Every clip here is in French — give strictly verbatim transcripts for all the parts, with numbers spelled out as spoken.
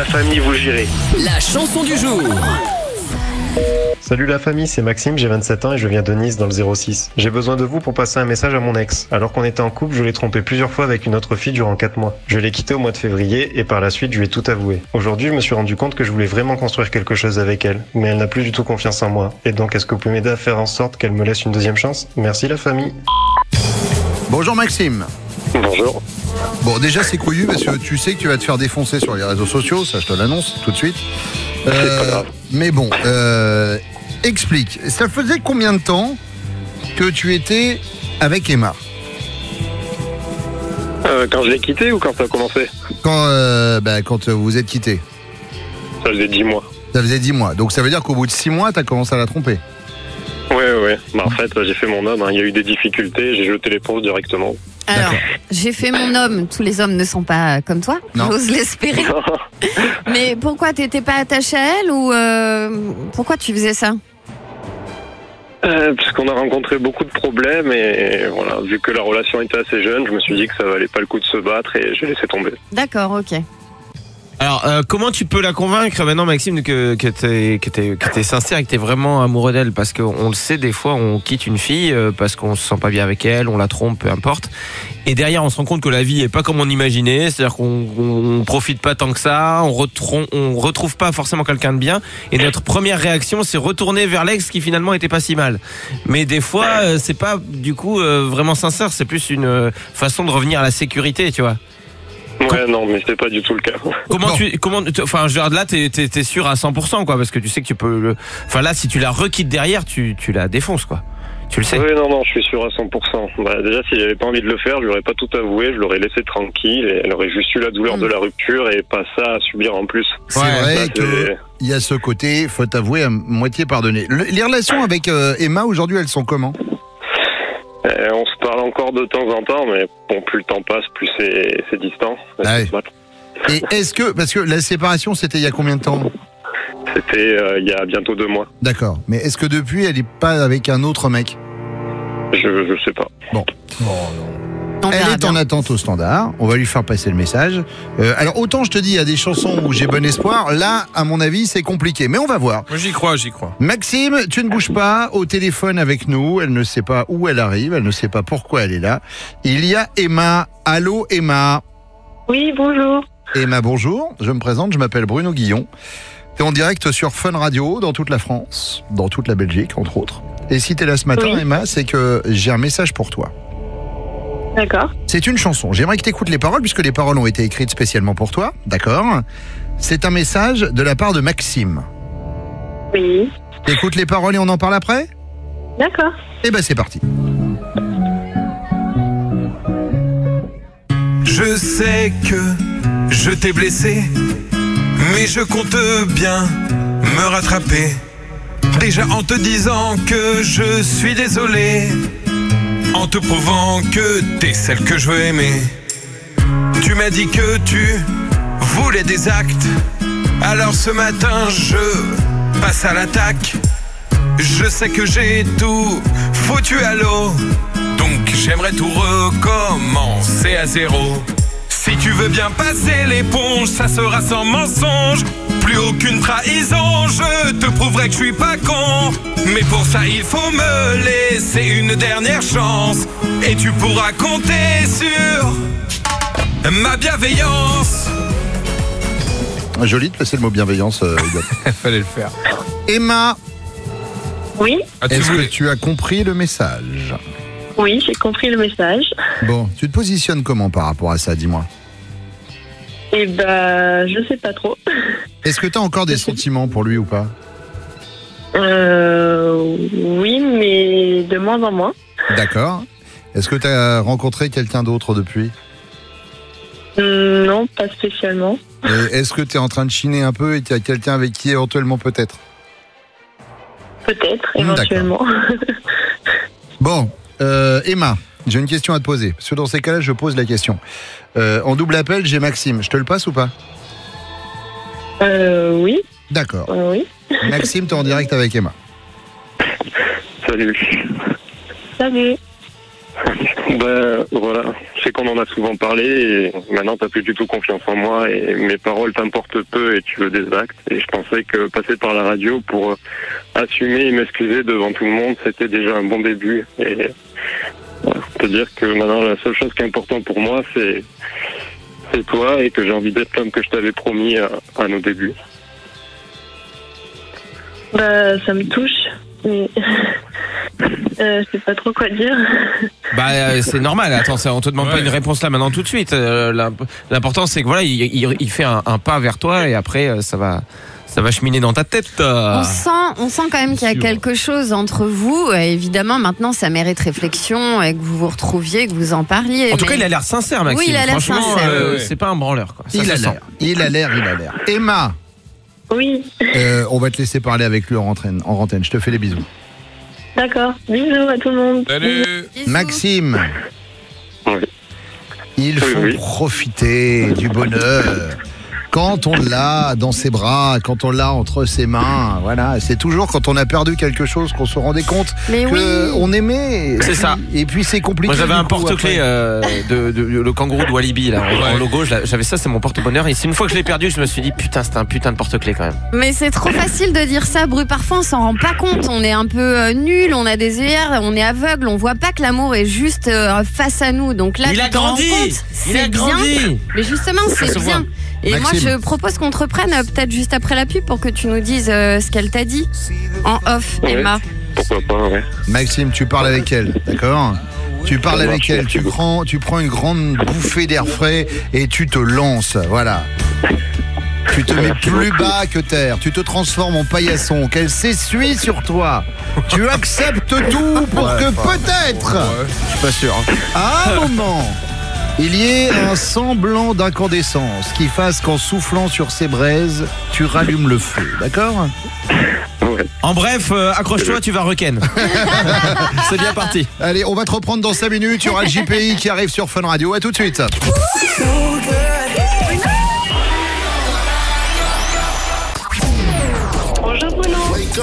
famille, vous gérez. La chanson du jour. Salut la famille, c'est Maxime, j'ai vingt-sept ans et je viens de Nice dans le zéro six. J'ai besoin de vous pour passer un message à mon ex. Alors qu'on était en couple, je l'ai trompé plusieurs fois avec une autre fille durant quatre mois. Je l'ai quitté au mois de février et par la suite je lui ai tout avoué. Aujourd'hui, je me suis rendu compte que je voulais vraiment construire quelque chose avec elle, mais elle n'a plus du tout confiance en moi. Et donc, est-ce que vous pouvez m'aider à faire en sorte qu'elle me laisse une deuxième chance ? Merci la famille. Bonjour Maxime. Bonjour. Bon, déjà c'est couillu parce que tu sais que tu vas te faire défoncer sur les réseaux sociaux, ça je te l'annonce tout de suite. C'est pas grave. Mais bon, euh, explique, ça faisait combien de temps que tu étais avec Emma ? Euh, quand je l'ai quitté ou quand ça a commencé ? Quand, euh, bah, quand vous vous êtes quittés. Ça faisait dix mois. Ça faisait dix mois, donc ça veut dire qu'au bout de six mois, t'as commencé à la tromper. Ouais, ouais. Bah, en fait, j'ai fait mon homme. hein. Il y a eu des difficultés. J'ai jeté l'éponge directement. Alors, D'accord. j'ai fait mon homme. Tous les hommes ne sont pas comme toi, Non. j'ose l'espérer. Mais pourquoi t'étais pas attaché à elle ou euh, pourquoi tu faisais ça ? Euh, parce qu'on a rencontré beaucoup de problèmes et voilà, vu que la relation était assez jeune, je me suis dit que ça valait pas le coup de se battre et j'ai laissé tomber. D'accord, ok. Alors, euh, comment tu peux la convaincre maintenant, Maxime, que, que t'es que t'es, que t'es sincère et que t'es vraiment amoureux d'elle ? Parce qu'on le sait, des fois, on quitte une fille euh, parce qu'on se sent pas bien avec elle, on la trompe, peu importe. Et derrière, on se rend compte que la vie est pas comme on imaginait, c'est-à-dire qu'on on, on profite pas tant que ça, on, retrouve, on retrouve pas forcément quelqu'un de bien. Et notre première réaction, c'est retourner vers l'ex qui finalement était pas si mal. Mais des fois, euh, c'est pas du coup euh, vraiment sincère, c'est plus une euh, façon de revenir à la sécurité, tu vois. Ouais, non, mais c'était pas du tout le cas. Comment Non. tu, comment, enfin, je veux dire, là, t'es, t'es, t'es sûr à cent pour cent, quoi, parce que tu sais que tu peux le, enfin, là, si tu la requittes derrière, tu, tu la défonces, quoi. Tu le sais. Oui, non, non, je suis sûr à cent pour cent. Bah, déjà, si j'avais pas envie de le faire, je lui aurais pas tout avoué, je l'aurais laissé tranquille et elle aurait juste eu la douleur Mm. de la rupture et pas ça à subir en plus. C'est Ouais, vrai Ça, que c'est- il y a ce côté, faut t'avouer, à moitié pardonné. Le- les relations avec euh, Emma aujourd'hui, elles sont comment ? Euh, on se parle encore de temps en temps, mais bon, plus le temps passe, plus c'est, c'est distant. Ah C'est ouais. Et est-ce que, parce que la séparation, c'était il y a combien de temps ? C'était euh, il y a bientôt deux mois. D'accord. Mais est-ce que depuis, elle est pas avec un autre mec ? Je, je sais pas. On Elle verra est en bien. attente au standard. On va lui faire passer le message. Euh, alors autant je te dis, il y a des chansons où j'ai bon espoir. Là, à mon avis, c'est compliqué. Mais on va voir. Moi, j'y crois, j'y crois. Maxime, tu ne bouges pas au téléphone avec nous. Elle ne sait pas où elle arrive. Elle ne sait pas pourquoi elle est là. Il y a Emma. Allô, Emma. Oui, bonjour. Emma, bonjour. Je me présente. Je m'appelle Bruno Guillon. Tu es en direct sur Fun Radio dans toute la France, dans toute la Belgique, entre autres. Et si tu es là ce matin, Oui. Emma, c'est que j'ai un message pour toi. D'accord. C'est une chanson. J'aimerais que tu écoutes les paroles puisque les paroles ont été écrites spécialement pour toi. D'accord ? C'est un message de la part de Maxime. Oui. Écoute les paroles et on en parle après ? D'accord. Eh ben c'est parti. Je sais que je t'ai blessé, mais je compte bien me rattraper. Déjà en te disant que je suis désolé, en te prouvant que t'es celle que je veux aimer. Tu m'as dit que tu voulais des actes, alors ce matin je passe à l'attaque. Je sais que j'ai tout foutu à l'eau, donc j'aimerais tout recommencer à zéro. Si tu veux bien passer l'éponge, ça sera sans mensonge. Plus aucune trahison, je te prouverai que je suis pas con. Mais pour ça il faut me laisser une dernière chance, et tu pourras compter sur ma bienveillance. Joli de placer le mot bienveillance. euh, Hugo. Fallait le faire. Emma, Oui, Ah, tu est-ce que voulais- tu as compris le message ? oui, j'ai compris le message. Bon, tu te positionnes comment par rapport à ça, dis-moi ? Et bah, je sais pas trop. Est-ce que tu as encore des sentiments pour lui ou pas ? Euh, oui, mais de moins en moins. D'accord. Est-ce que tu as rencontré quelqu'un d'autre depuis ? Hum, Non, pas spécialement. Et est-ce que tu es en train de chiner un peu et tu as quelqu'un avec qui éventuellement peut-être ? Peut-être, Hum, éventuellement. Bon, euh, Emma, j'ai une question à te poser. Parce que dans ces cas-là, je pose la question. Euh, en double appel, j'ai Maxime. Je te le passe ou pas ? Euh, oui, D'accord. euh, oui. Maxime, tu es en direct avec Emma. Salut. Salut. Ben voilà, sais qu'on en a souvent parlé et maintenant t'as plus du tout confiance en moi et mes paroles t'importent peu et tu veux des actes. Et je pensais que passer par la radio pour euh, assumer et m'excuser devant tout le monde, c'était déjà un bon début. Et voilà, te dire que maintenant la seule chose qui est importante pour moi, c'est c'est toi et que j'ai envie d'être l'homme que je t'avais promis à, à nos débuts. Bah, ça me touche, mais euh, je sais pas trop quoi dire. Bah euh, c'est normal. Attends, ça, on te demande ouais. pas une réponse là maintenant tout de suite. Euh, l'important c'est que voilà, il, il, il fait un, un pas vers toi et après euh, ça va. Ça va cheminer dans ta tête. On sent, on sent quand même qu'il y a quelque chose entre vous. Euh, évidemment, maintenant, ça mérite réflexion et que vous vous retrouviez, que vous en parliez. En tout mais... cas, il a l'air sincère, Maxime. Oui, il a l'air Franchement, sincère. euh, c'est pas un branleur. Quoi. Ça, il, ça a sent. l'air, il a l'air, il a l'air. Emma. Oui. Euh, on va te laisser parler avec lui en antenne. En antenne. Je te fais les bisous. D'accord. Bisous à tout le monde. Salut. Bisous. Maxime. Oui. Il faut oui, oui. profiter du bonheur. Quand on l'a dans ses bras, quand on l'a entre ses mains, voilà, c'est toujours quand on a perdu quelque chose qu'on se rendait compte Mais que oui. on aimait. C'est ça. Et puis c'est compliqué. Moi j'avais du un coup, porte-clés après. euh, de, de, de- le kangourou de Walibi là, en, en logo. Je l'a- J'avais ça, c'est mon porte-bonheur. Et c'est une fois que je l'ai perdu, je me suis dit putain, c'était un putain de porte-clés quand même. Mais c'est trop facile de dire ça, Bru. Parfois, on s'en rend pas compte. On est un peu euh, nul, on a des œillères, on est aveugle, on voit pas que l'amour est juste euh, face à nous. Donc là, Il tu a te rends grandi. compte, Il c'est a bien. grandi. Mais justement, Ça c'est se bien. voit. Et Maxime. moi, je propose qu'on te reprenne euh, peut-être juste après la pub pour que tu nous dises euh, ce qu'elle t'a dit en off, Ouais. Emma. Pourquoi pas, ouais. Maxime, tu parles avec elle, d'accord ? Tu parles Ça avec marche, elle, merci tu beaucoup. prends, tu prends une grande bouffée d'air frais et tu te lances, voilà. Tu te mets Merci plus beaucoup. bas que terre, tu te transformes en paillasson, qu'elle s'essuie sur toi. Tu acceptes tout pour Ouais, que enfin, peut-être, Je suis pas sûr. hein. à un moment, il y ait un semblant d'incandescence qui fasse qu'en soufflant sur ces braises, tu rallumes le feu, d'accord ? Ouais. En bref, euh, accroche-toi, tu vas requin. C'est bien parti. Allez, on va te reprendre dans cinq minutes, il y aura le J P I qui arrive sur Fun Radio, à tout de suite. Bonjour Bruno.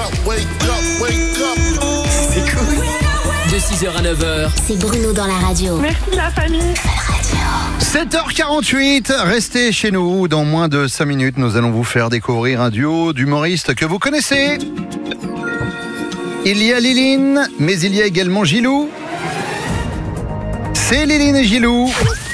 De six heures à neuf heures. C'est Bruno dans la radio. Merci la famille. sept heures quarante-huit, restez chez nous. Dans moins de cinq minutes, nous allons vous faire découvrir un duo d'humoristes que vous connaissez. Il y a Liline, mais il y a également Gilou. C'est Liline et Gilou.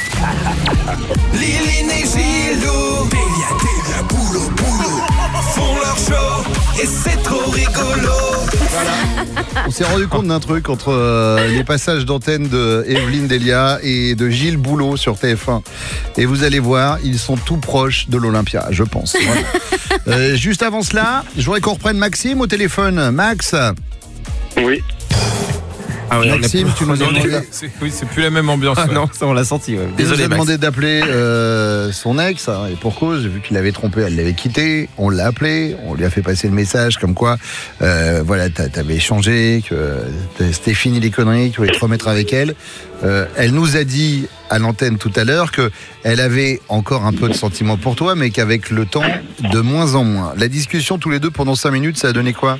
Liline et Gilou, Delia, Delia, boulot, boulot, font leur show et c'est trop rigolo. On s'est rendu compte d'un truc entre euh, les passages d'antenne de Evelyne Delia et de Gilles Boulot sur T F un. Et vous allez voir, ils sont tout proches de l'Olympia, je pense. Voilà. Euh, juste avant cela, je voudrais qu'on reprenne Maxime au téléphone. Max, Oui. Ah oui, on est Maxime, plus- tu nous as on est- demandé, C'est, oui, c'est plus la même ambiance. Ah ouais. non, ça on l'a senti. Ouais. il nous Désolé, a Max. demandé d'appeler euh, son ex, hein, et pour cause, vu qu'il avait trompé, elle l'avait quitté, on l'a appelé, on lui a fait passer le message comme quoi, euh, voilà, t'a- t'avais échangé, que c'était fini les conneries, que tu voulais te remettre avec elle. Euh, elle nous a dit à l'antenne tout à l'heure que elle avait encore un peu de sentiments pour toi, mais qu'avec le temps, de moins en moins. La discussion tous les deux pendant cinq minutes, ça a donné quoi ?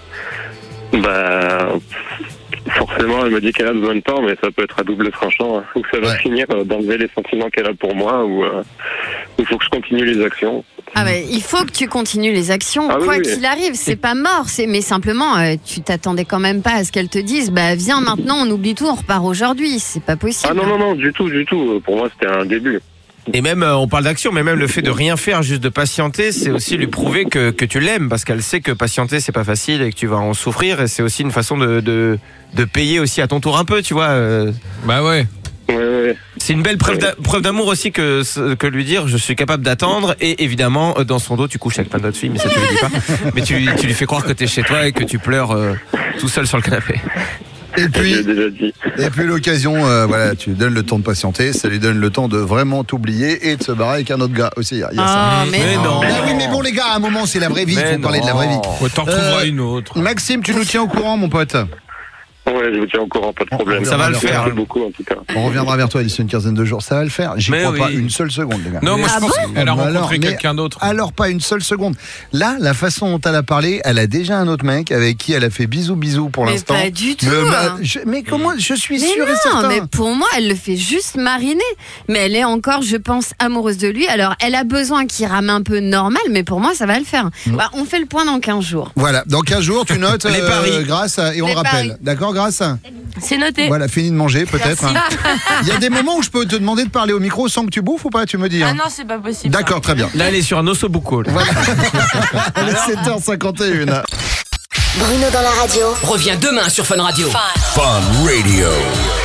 Bah, forcément, elle me dit qu'elle a besoin de temps, mais ça peut être à double tranchant. Ou ça va Ouais. finir euh, d'enlever les sentiments qu'elle a pour moi, ou euh, il faut que je continue les actions. Ah bah, il faut que tu continues les actions, Ah oui, quoi oui. qu'il arrive. C'est pas mort, c'est mais simplement, euh, tu t'attendais quand même pas à ce qu'elle te dise. Bah viens maintenant, on oublie tout, on repart aujourd'hui. C'est pas possible. Ah non, non, non, du tout, du tout. Pour moi, c'était un début. Et même, euh, on parle d'action, mais même le fait de rien faire, juste de patienter, c'est aussi lui prouver que, que tu l'aimes, parce qu'elle sait que patienter, c'est pas facile et que tu vas en souffrir, et c'est aussi une façon de, de, de payer aussi à ton tour un peu, tu vois. euh. Bah ouais. Ouais, ouais, ouais. C'est une belle preuve d'a- preuve d'amour aussi que, que lui dire je suis capable d'attendre, et évidemment, euh, dans son dos, tu couches avec plein d'autres filles, mais ça tu lui dis pas. Mais tu, tu lui fais croire que t'es chez toi et que tu pleures euh, tout seul sur le canapé. Et Je puis, l'ai déjà dit. et puis l'occasion, euh, voilà, tu lui donnes le temps de patienter, ça lui donne le temps de vraiment t'oublier et de se barrer avec un autre gars aussi. Il y a ça. Ah, mais, Mais non. Ah oui, mais bon les gars, à un moment c'est la vraie vie, il Mais faut parler de la vraie vie. non. Ouais, t'en retrouveras Euh, une autre. Maxime, tu nous tiens au courant, mon pote. Ouais, ouais, je vous tiens au courant, pas de problème. Ça va le faire. Merci beaucoup, en tout cas. On reviendra vers toi d'ici une quinzaine de jours. Ça va le faire. J'y Mais crois oui. pas une seule seconde, les gars. Non, moi je Ah pense bon qu'elle a Bah rencontré alors, mais quelqu'un d'autre. Alors pas une seule seconde. Là, la façon dont elle a parlé, elle a déjà un autre mec avec qui elle a fait bisous bisous pour Mais l'instant. pas du tout. Le- bah, je- mais comment je suis Mais sûr et non, certain. mais pour moi, elle le fait juste mariner. Mais elle est encore, je pense, amoureuse de lui. Alors, elle a besoin qu'il rame un peu normal, mais pour moi, ça va le faire. Bah, on fait le point dans quinze jours. Voilà, dans quinze jours, tu notes Les euh, paris. Grâce et on Les le rappelle. paris. D'accord, Grâce. C'est noté. Voilà, fini de manger peut-être. Merci. hein. Il y a des moments où je peux te demander de parler au micro sans que tu bouffes ou pas, tu me dis. Ah hein. non, c'est pas possible. D'accord, très bien. Là, elle est sur un ossobuco. là. Voilà. Elle est sept heures cinquante et une. Bruno dans la radio revient demain sur Fun Radio. Fun Radio.